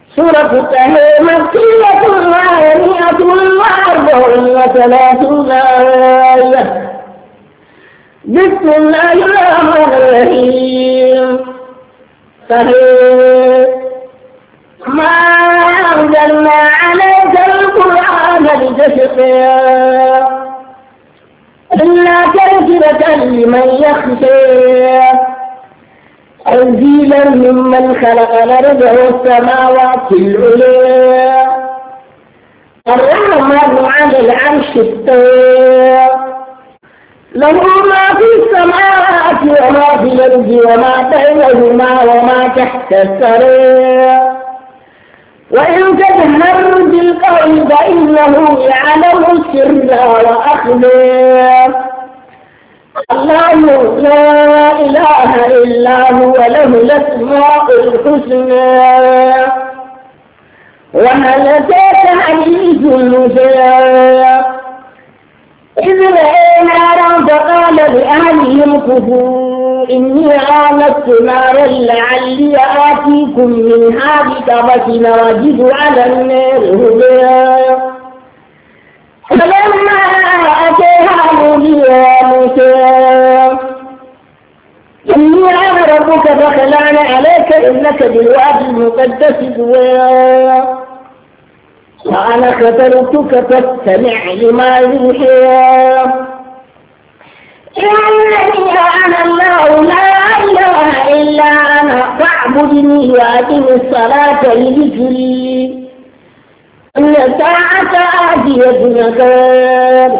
سورة طه مكية وهي 134 آية. بسم الله الرحمن الرحيم. طه ما أنزلنا عليك القرآن لتشقى إلا تذكرة لمن يخشى تنزيلا ممن خلق الأرض والسماوات العلى الرحمن على العرش استوى له ما في السماوات وما في الأرض وما بينهما وما تحت الثرى وإن تجهر بالقول فإنه يعلم السر وأخفى الله لا إله إلا هو له الأسماء الحسنى. وهل أتاك حديث موسى إذ رأى نارا فقال لأهلهم كفوا إني آنست نارا لعلي آتيكم منها بقبس وأجد على النار هدى. فلما أتاها نودي يا موسى إني أنا ربك فاخلع عليك إنك بالوادي المقدس طوى وأنا اخترتك فاستمع لما يوحى إنني أنا الله لا إله إلا أنا فاعبدني وأقم الصلاة لذكري إن الساعة آتية نكار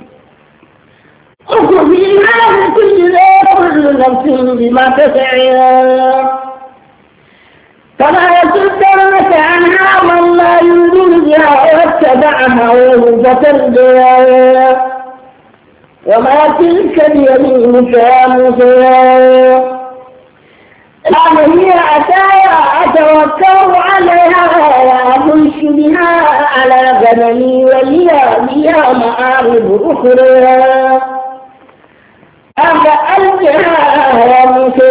وخذي ما كل نفس بما تسعى فلا يصدنك عنها من لا يؤمن بها واتبع هواه فتردى. وما تلك بيمينك يا موسى قال هي عصاي أتوكل عليها وأهش بها على غنمي ولي بها مآرب أخرى أفألقها يا موسى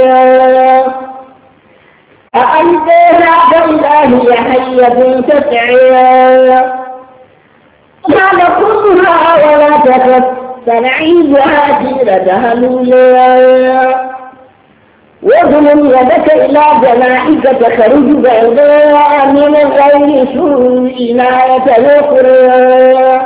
فألقيها فإذا هي حية تسعى قال خذها ولا تخف سنعيدها سيرتها الأولى واضم يدك إلى جناحك تخرج بيضاء من غير سوء آية أخرى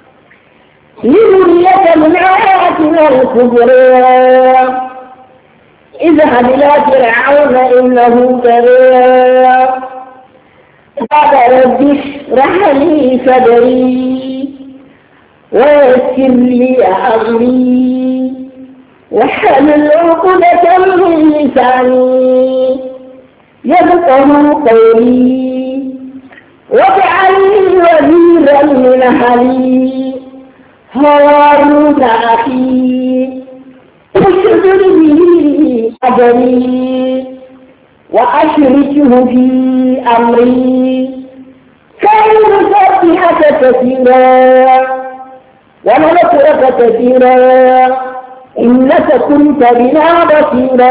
لنريك من آياتنا الكبرى اذهب إلى فرعون إنه طغى قال رب اشرح لي صدري ويسر لي أمري واحلل عقدة من لساني يفقهوا قولي واجعل لي وزيرا من أهلي هارون أخي اشدد به أجري وأشركه في أمري كي نسبحك كثيرا ونذكرك كثيرا إنك كنت بنا بصيرا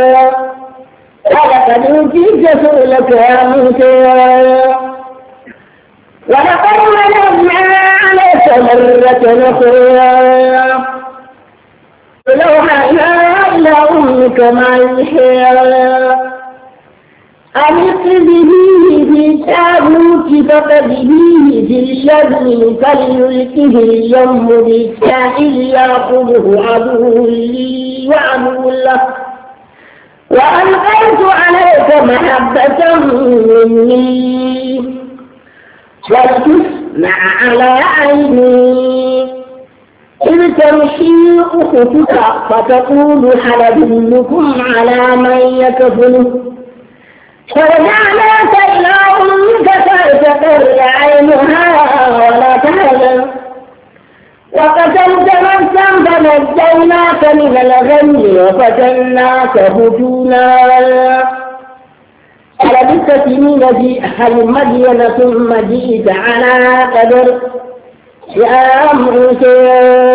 ولقد أوتيت سؤلك يا موسى ولقد مننا عليك مرة أخرى أوحينا إلى أمك ما يوحى أن اقذفيه في التابوت فقذفيه في اليم فليلقه اليم بالساحل يأخذه عدو لي وعدو له وألقيت عليك محبة مني ولتصنع على عيني إذ تمشي أختك فتقول هل أدلكم على من يكفله فرجعناك إلى أمك فلتقر عينها ولا تحزن وقتلت نفسا فنجيناك من الغم وفتناك فتونا فلبثت سنين في أهل مدين ثم جئت على قدر يا موسى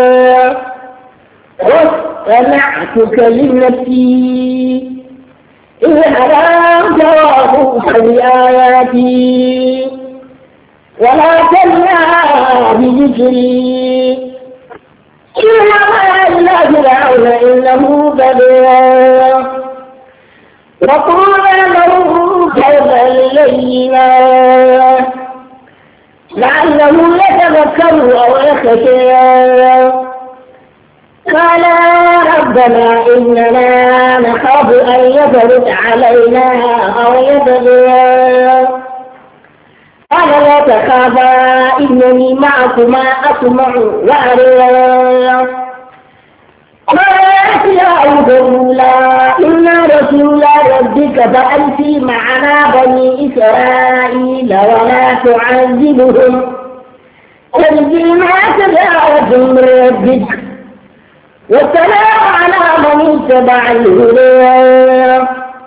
واصطنعتك لنفسي اذهبا فواصوك بآياتي ولا تنيا بذكري إنما إلى فرعون إنه بديع وقولا له قولا لينا لعله يتذكر أو يخشى قال ربنا إننا نخاف أن يفرط علينا أو يطغى قال لا تخافا إنني معكما أسمع وأرى قالت يا أبولا إنا رسول ربك فأرسل معنا بني إسرائيل ولا تعذبهم ترجي ما تدعى من ربك والسلام على من اتبع الهدى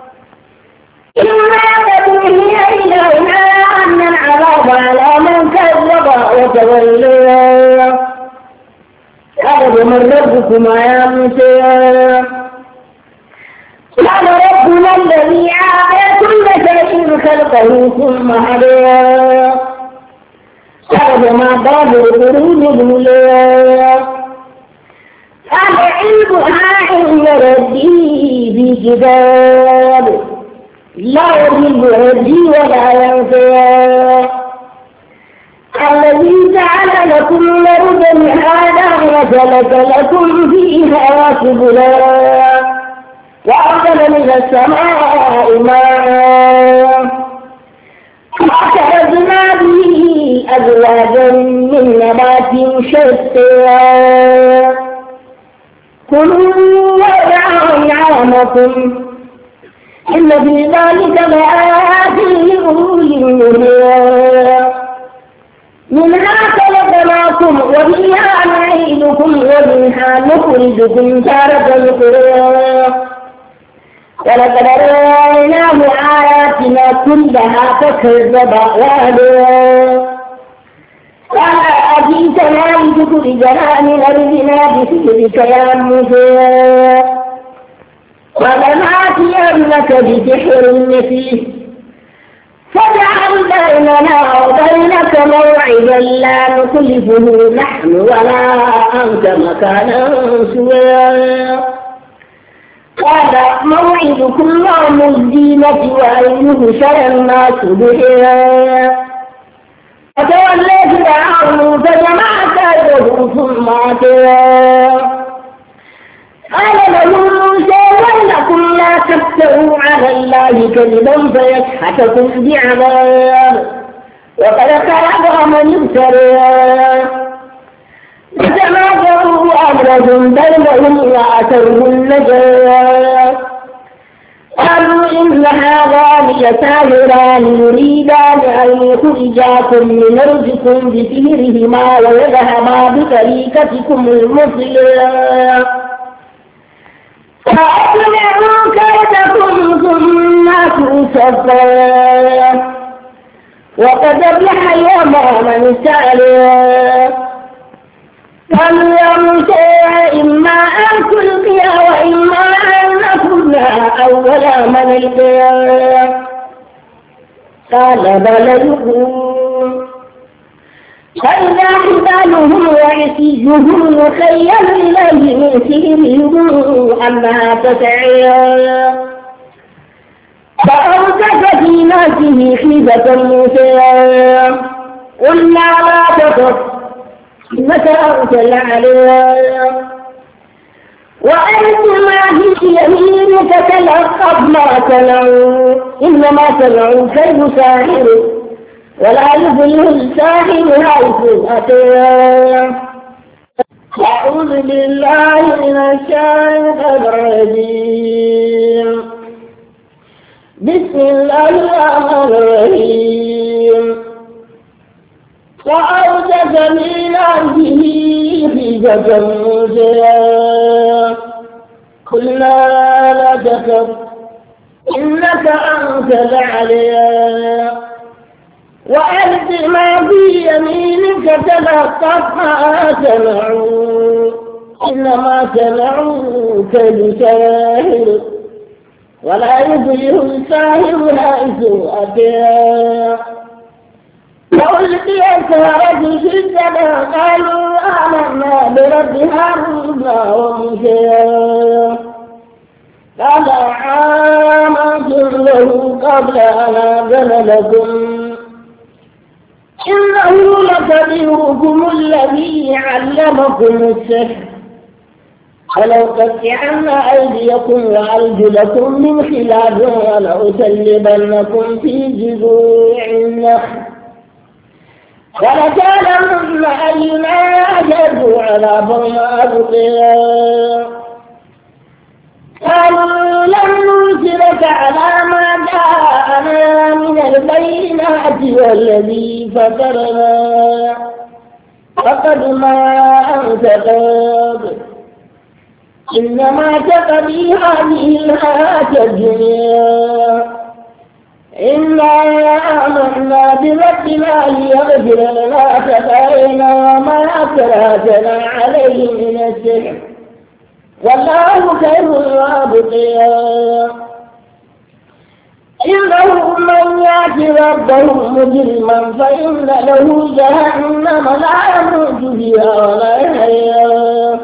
إنا تبني إلينا أن العذاب على من كذب وتولى قال من ربكما يا موسى قال ربنا الذي أعطى كل شيء خلقه ثم هدى قال ما باب القرون الأولى قال علمها عند ربي في كتاب لا يضل ربي ولا ينسى الذي جعل لكم الأرض مهادا وسلك لكم فيها سبلا وأنزل من السماء ماء فأخرجنا به أزواجا من نبات شتى كلوا وارعوا أنعامكم إن في ذلك لآيات لأولي النهى منها خلقناكم وفيها نعيدكم ومنها نخرجكم تارة أخرى ولقد رأيناه آياتنا كلها فكذب وأبى قال أجئتنا لتخرجنا من أرضنا بسحرك يا موسى ولنأتينك بسحر مثله فاجعل بيننا وبينك موعدا لا نخلفه نحن ولا أنت مكانا سوى قال موعدكم يوم الزينة وأن يحشر الناس ضحى فتولى فرعون فجمع كيده ثم أتى قال له موسى ويلكم لا تفتروا على الله كذبا فيسحتكم بعذاب وقد خلق من افترى فتنازعوا أمرهم بينهم وأسروا النجاة قالوا إن هذان لساحران يريدان أن يخرجاكم من أرضكم بسحرهما ويذهبا بطريقتكم المثلى فأجمعوا كيدكم ثم تصفى وقد أفلح اليوم من استعلى قالوا يا موسى إما أن تلقي وإما أن نكون أول من ألقى قال بل ألقوا فإذا حبالهم وعصيهم يخيل إليه من سحرهم أنها تسعى فأوجس في نفسه خيفة موسى قلنا لا تخف إنك أنت الأعلى وأنت ما في يمينك تلقف ما صنعوا إنما صنعوا كيد ساحر ولا يفلح الساحر حيث أتى أعوذ بالله من الشيطان الرجيم بسم الله الرحمن الرحيم وأوجس من نفسه خيفة موسى قلنا لا تخف إنك أنت الأعلى وألق ما في يمينك تلقف ما صنعوا إنما صنعوا كيد ساحر ولا يفلح الساحر حيث أتى. فألقي السحرة سجدا قالوا آمنا برب هارون وموسى قال آمنتم له قبل أن آذن لكم إنه لكبيركم الذي علمكم السحر فلأقطعن أيديكم وأرجلكم من خلاف ولأسلبنكم في جذوع النخل ولتعلمن أينا أشد عذابا وأبقى. قالوا لن نرسلك على ما جاءنا من البينات والذي فطرنا فقد ما أنت قاض إنما تقضي هذه الحياة الدنيا إنا آمنا بربنا ليغفر لنا خطايانا وما أكرهتنا عليه من السحر والله خير وأبقى. إنه من يأت ربه مجرما فإن له جهنم لا يموت فيها ولا يحيا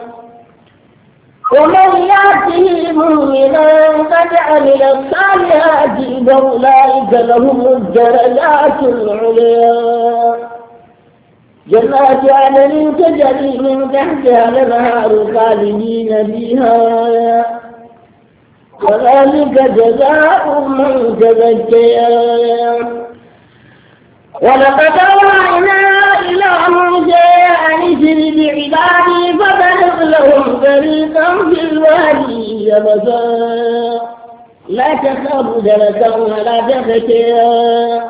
ومن يأته مؤمنا قد عمل الصالحات فأولئك لهم الدرجات العليا جنات عدن تجري من تحتها الأنهار خالدين فيها وذلك جزاء من تزكى. ولقد أوحينا إلى موسى أن اسر بعبادي فبلغ لهم طريقا في الوادي يبسا لا تخاف دركا ولا تخشى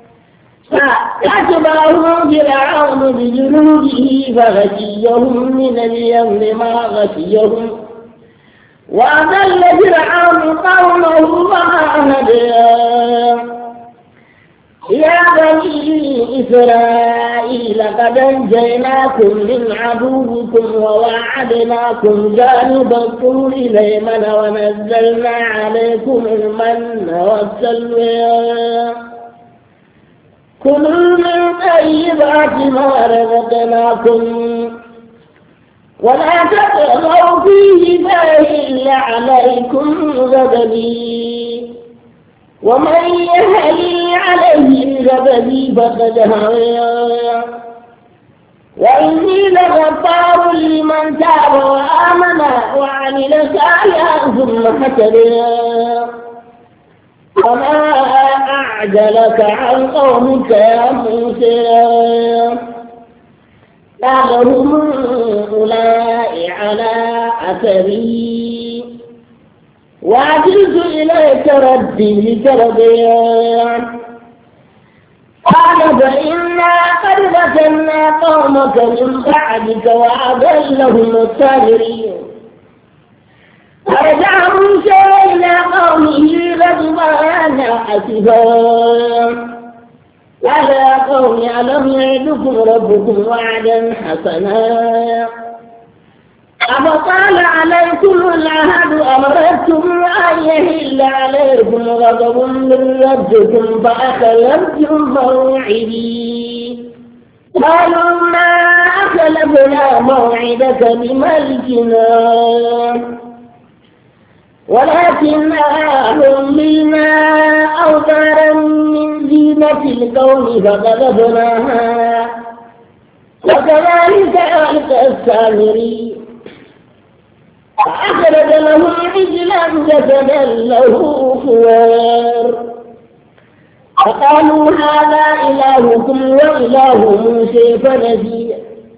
فأتبعهم فرعون بجنوده فغشيهم من اليم ما غشيهم وأضل فرعون قومه وما هدى. يا بني إسرائيل قد أنجيناكم من عدوكم ووعدناكم جانب الطور الأيمن ونزلنا عليكم المن والسلوى كلوا من طيبات ما رزقناكم ولا تطغوا فيه فيحل عليكم غضبي ومن يحلل عليه غضبي فقد هوى وإني لغفار لمن تاب وآمن وعمل صالحا ثم اهتدى. وما أعجلك عن قومك يا موسى قالهم أولئك على أثري وعجلت إليك ربي لترضي. قال فإنا قد فتنا قومك من بعدك وأضلهم السامرين. فرجع موسى إلى قومه غضبان أسفا قال يا قوم ألم يعدكم ربكم وعدا حسنا أفطال عليكم العهد أمرتم أن يحل عليكم غضب من ربكم فأخلفتم موعدي. قالوا ما أخلفنا موعدك بملكنا ولكن أهلنا أوتارا من زينة القوم فقذفناها وكذلك ألقى السامري فأخرج لهم عجلا جسدا له خوار فقالوا هذا إلهكم وإله موسى فنسي.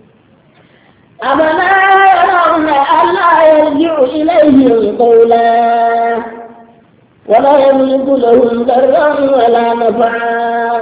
أفلا يرون ألا يرجع إليهم قولا ولا يملك لهم ضرا ولا نفعا.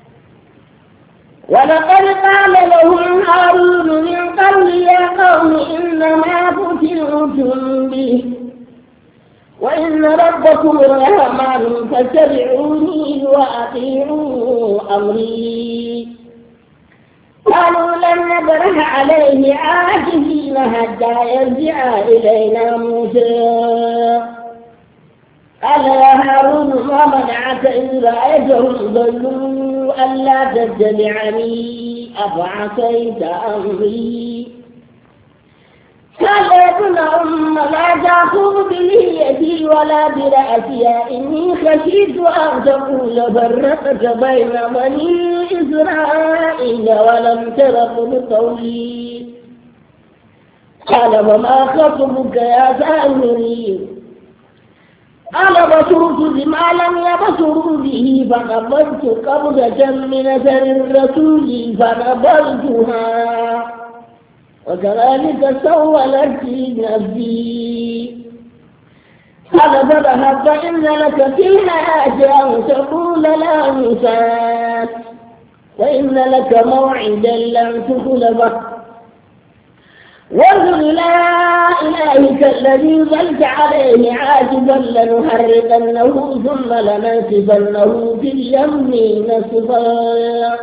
ولقد قال لهم هارون من قبل يا قوم إنما فتنتم به وإن ربكم الرحمن فاتبعوني وأطيعوا أمري. قالوا لن نبرح عليه عاكفين حتى يرجع إلينا موسى. قال يا هارون ما منعك إذ رأيتهم ضلوا ألا تتبعني أفعصيت أمري قال يا ابن أم لا تأخذ بلحيتي ولا برأسي إني خشيت أن تقول فرقت بين بني إسرائيل ولم ترقب قولي قال فما خطبك يا سامري قال بصرت بما لم يبصروا به فقبضت قبضة من أثر الرسول فنبذتها وكذلك سولت لي نفسي قال فاذهب فإن لك في الحياة أن تقول لا مساس وإن لك موعدا لن تخلفه وانظر إلى إلهك الذي ظلت عليه عاكفا لنحرقنه ثم لننسفنه في اليم نسفا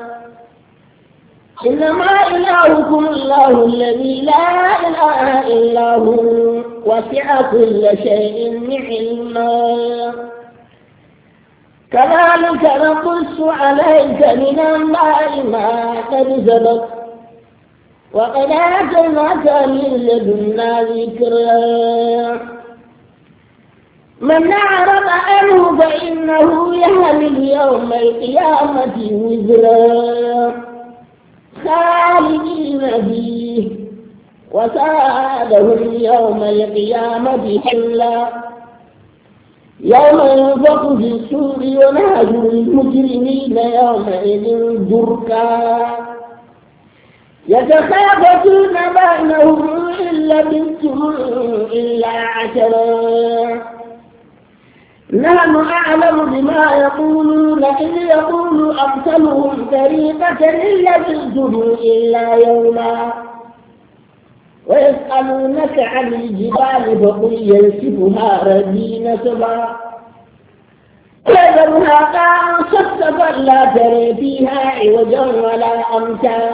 إنما إلهكم الله الذي لا إله إلا هو وسع كل شيء علما كذلك نقص عليك من أنباء ما قد سبق وقد آتيناك من لدنا ذكرا من أعرض عنه فإنه يحمل يوم القيامة وزرا خالدين فيه وسادهم يوم القيامة حلا يوم ينفخ في الصور ونحشر المجرمين يومئذ زرقا يتخافتون بينهم إن لبثتم إلا عشرا نحن أعلم بما يقولون إذ يقول أمثلهم طريقة إن لبثتم إلا يوما ويسألونك عن الجبال فقل ينسفها ربي نسفا فذرها قاعا صفصفا لا ترى فيها عوجا ولا أمتا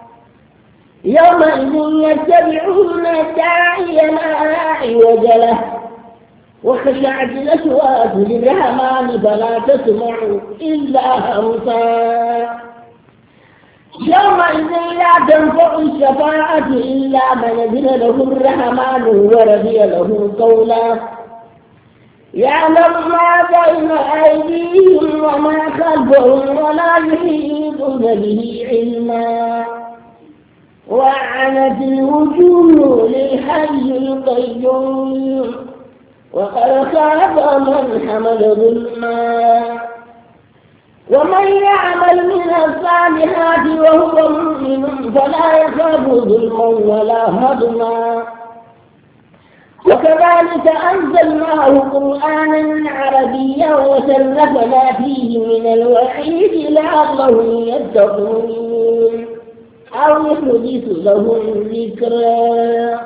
يومئذ يتبعون الداعي لا عوج له وخشعت الأصوات للرحمن فلا تسمع إلا همسا يومئذ لا تنفع الشفاعة إلا من أذن له الرحمن ورضي له قولا يعلم ما بين أيديهم وما خلفهم ولا يحيطون به علما وعنت الوجوه للحي القيوم وقد خاب من حمل ظلما ومن يعمل من الصالحات وهو مؤمن فلا يخاف ظلما ولا هضما وكذلك أنزلناه قرآنا عربيا وسلفنا فيه من الوحيد لعلهم يتقون أو يحدث لهم ذكرا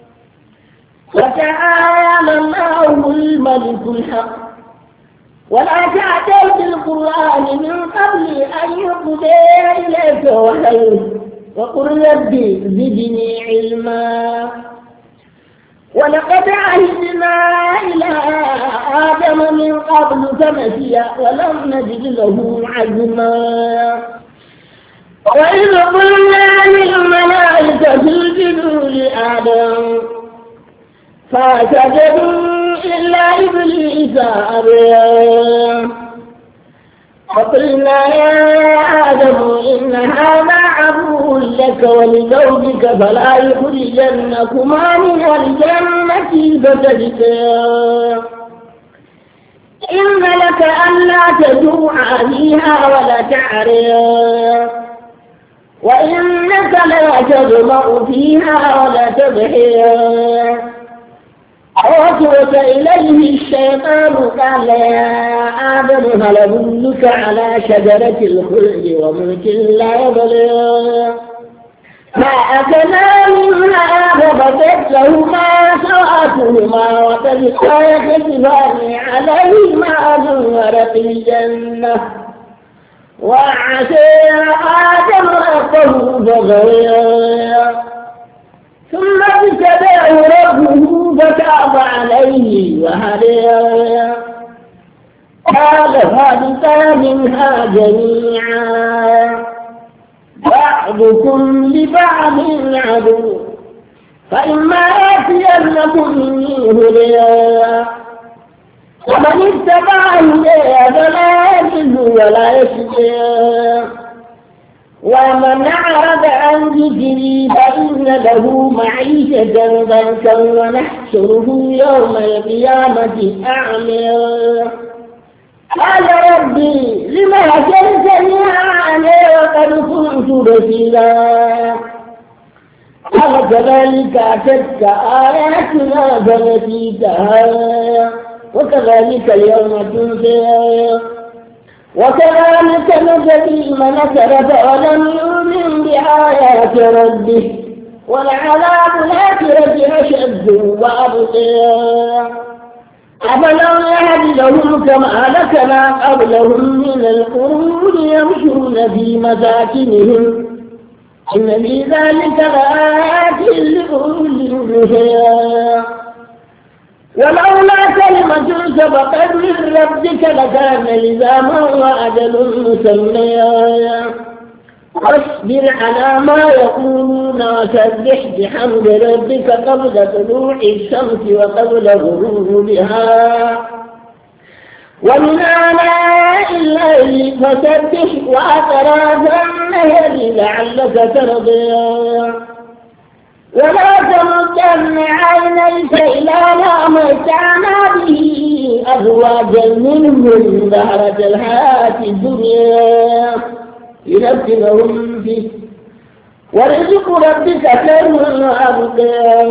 وتعالى الله الملك الحق ولا تعتل بالقرآن من قبل أن يقضي إليك وحيه وقل ربي زدني علما ولقد عهدنا إلى آدم من قبل فنسي ولم نجد له عزما وإذ قلنا للملائكة اسجدوا لآدم فسجدوا إلا إبليس أبى فقلنا يا آدم إن هذا عدو لك ولزوجك فلا يخرجنكما من الجنة فتشقى إن لك ألا تجوع فيها ولا تعرى وإنك لا تظمأ فيها ولا تضحى فوسوس إليه الشيطان قال يا آدم هل أدلك على شجرة الخلد وملك لا يبلى فأكلا منها فبدت لهما سوآتهما وطفقا يخصفان عليهما من ورق الجنة وعصى آدم ربه فغوى ثم اجتباه ربه فتاب عليه وهدى قال هبطا منها جميعا بعضكم لبعض عدو فإما يأتينكم مني هدى ومن اتبع هدايا فلا يضل ولا يشقى ومن أعرض عن ذكري فإن له معيشة ضنكا ونحشره يوم القيامة أعمى قال ربي لم حشرتني أعمى وقد كنت بصيرا قال كذلك أتتك آياتنا فنسيتها وكذلك اليوم تنسى وكذلك نجزي من أسرف ولم يؤمن بآيات ربه ولعذاب الآخرة أشد وأبقى أفلم يهد لهم كما أهلكنا قبلهم من القرون يمشون في مساكنهم إن في ذلك لآيات لأولي النهى ولولا كلمة سبقت من ربك لكان لزاما وأجل مسمى واصبر على ما يقولون وسبح بحمد ربك قبل طلوع الشمس وقبل غروبها ومن آناء الليل فسبح وأطراف النهر لعلك ترضى ولا تمدن عينيك إلى ما متعنا به أزواجا منهم زهرة الحياة الدنيا لنفتنهم فيه ورزق ربك خير وأبقى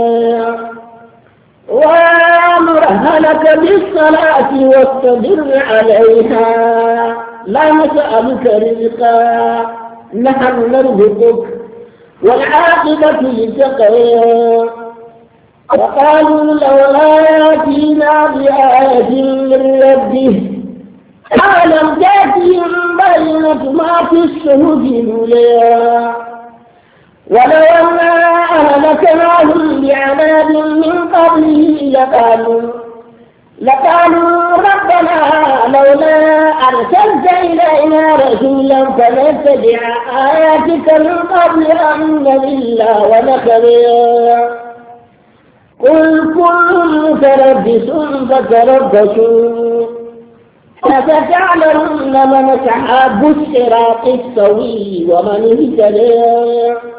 وأمر أهلك بالصلاة واصطبر عليها لا نسألك رزقا نحن نرزقك والعاقبة للتقوى وقالوا لولا يأتينا بآية من ربه ألم تأتهم بينة ما في الصحف الأولى ولو أنا أهلكناهم بعذاب من قبله لقالوا ربنا لولا أرسلت إلينا رسولا فنتبع آياتك من قبل أن نذل ونخزي قل كل متربص فتربصوا فستعلمون من أصحاب الصراط السوي ومن اهتدى